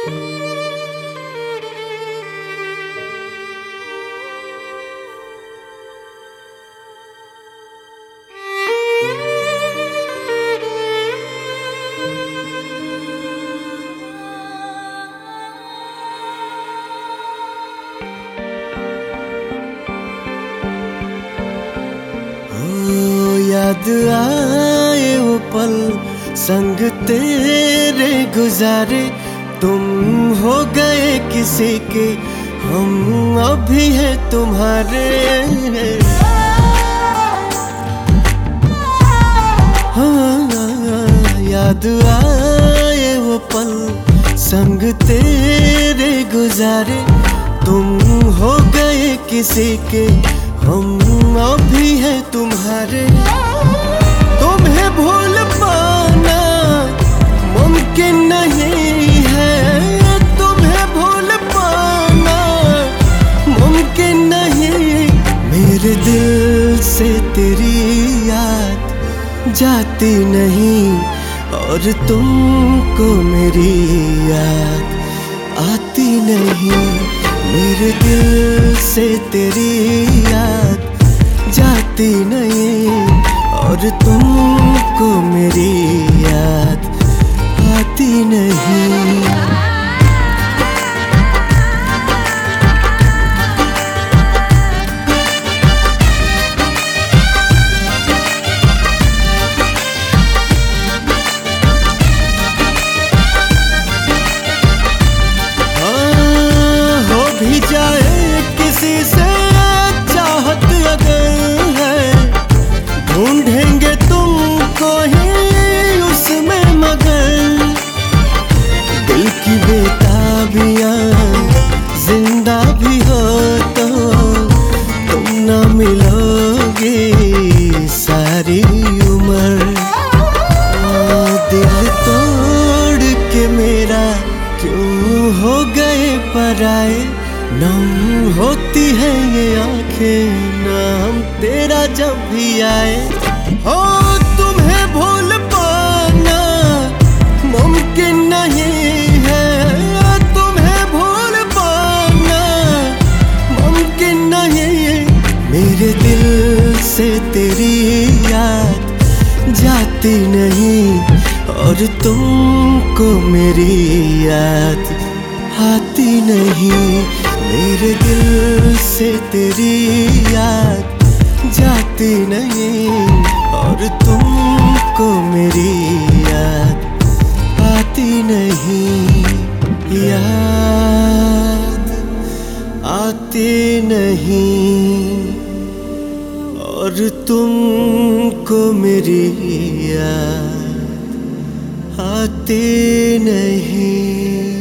याद आए वो पल संग तेरे गुजारे, तुम हो गए किसी के, हम अभी हैं तुम्हारे। हाँ, याद आए वो पल संग तेरे गुजारे, तुम हो गए किसी के, हम अभी हैं तुम्हारे। तुम्हें भूल पाना मुमकिन नहीं है, तुम्हें भूल पाना मुमकिन नहीं। मेरे दिल से तेरी याद जाती नहीं, और तुमको मेरी याद आती नहीं। मेरे दिल से तेरी याद जाती नहीं, और तुमको मेरी याद आती नहीं। भी जाए किसी से चाहत अगर है, ढूंढेंगे तुमको ही उसमें, मगर दिल की बेताबियां जिंदा भी हो तो तुम ना मिलोगे सारी उम्र। दिल तोड़ के मेरा क्यों हो गए पराए, नम होती है ये आंखें नाम तेरा जब भी आए। हो तुम्हें भूल पाना मुमकिन नहीं है, तुम्हें भूल पाना मुमकिन नहीं। मेरे दिल से तेरी याद जाती नहीं, और तुमको मेरी याद आती नहीं। मेरे दिल से तेरी याद जाती नहीं, और तुमको मेरी याद आती नहीं। याद आती नहीं, और तुमको मेरी याद आती नहीं।